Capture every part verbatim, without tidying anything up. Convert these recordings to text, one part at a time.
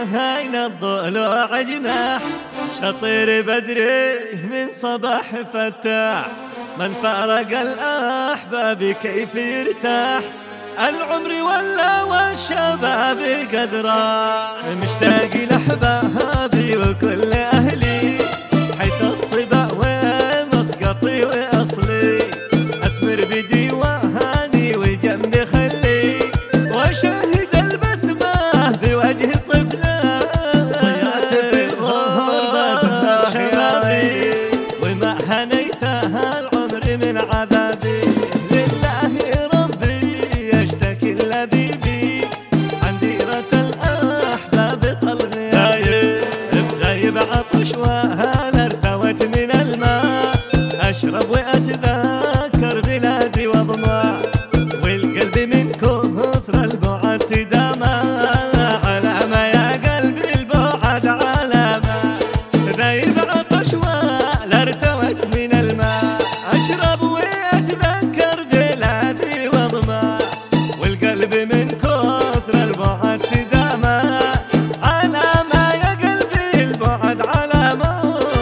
عين الضلوع جناح، شطير بدري من صباح فتاح، من فارق الأحباب كيف يرتاح، العمر ولا والشباب قد راح، مشتاق لأحبابي وكل أهلي حيث الصبا ومسقطي وأصلي، أسمر بديواني وجنبي خلي وأشاهد البسمة بوجه طفلة، ضيعت في الغربة زهر شبابي وما هنيتها العمر من عذابي، لله ربي يشتكي الذي بي عن ديرة الأحباب طل غيابي، بغيب عطش وهل ارتوت من الماء، أشرب وأتذكر بلادي وضماع، والقلب من كثر البعد تدامى، علامة يا قلبي البعد علامة، ذايب عطش وهل ارتوت من الماء، أشرب وأتذكر بلادي وضماع، والقلب من كثر البعد تدامى، علامة يا قلبي البعد علامة.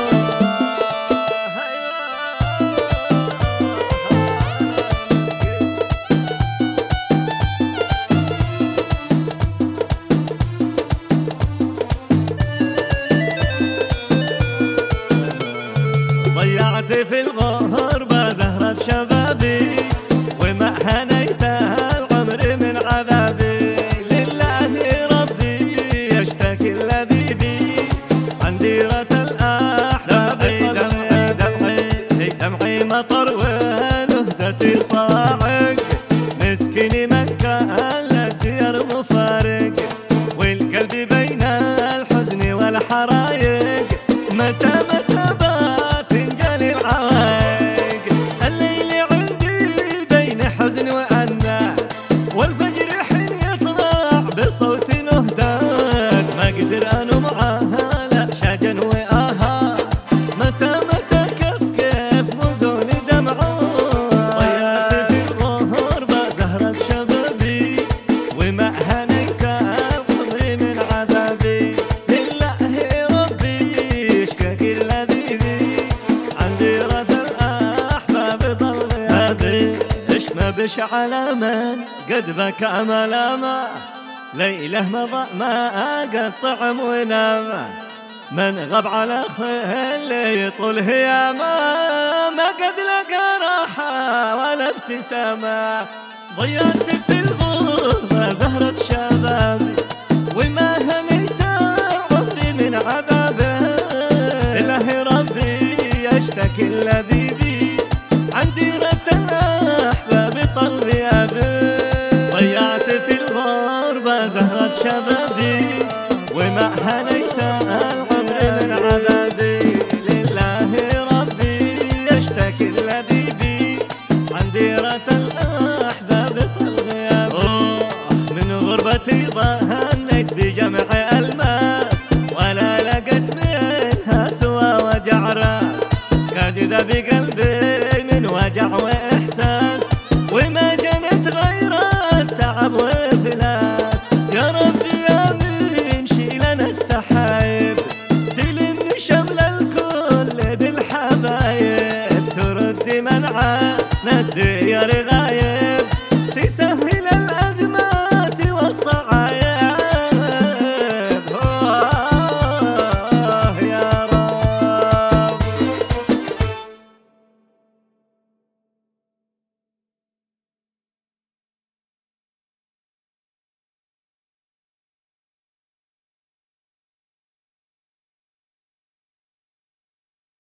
ضيعت في الغربة زهرة شبابي وما هنيتها العمر من عذابي، لله ربي يشتكي الذي بي عن ديرة الأحباب، دمعي دمعي دمعي مطر ونهدتي صاعق، مسكين من كان للديار مفارق، والقلب بين الحزن والحرايق، متى متى بات انجلي العوايق، الليل عندي بين حزن وأناه، والفجر حين يطلع بصوت نهدات، ما اقدر انوم معاها لا شجن وآها، متى متى كيف كيف مزون دمعه، ضيعت في الغربة زهرة شبابي وما هنيتها العمر من عذابي، لله ربي يشتكي الذي بي عن ديرة الأحباب ضل غيابي، إيش ما بش على من قد بكى ملامة، ليله مضى ما قد طعم ونام، من غب على خيل يطول هيامة، ما قد لقى راحة ولا ابتسامة، ضيعت في الغربة زهرة شبابي وما هنيتها عمري من عذابي، إله ربي يشتكي الذي بي عن ديرة الأحباب طل غيابي، ضيعت في الغربة زهرة شبابي وما هنيتها العمر من عذابي، لله ربي يشتكي الذي بي عن ديرة الأحباب طل غيابي، من غربتي ظنيت بجمع الماس ولا لقيت منها سوى وجع راس، كادذا بقلبي من وجع وإحساس، وما جنت غير التعب وإفلاس، يا ربي يا من شيلنا السحايب، تلم شمل الكل بالحبايب، ترد منعنا الديار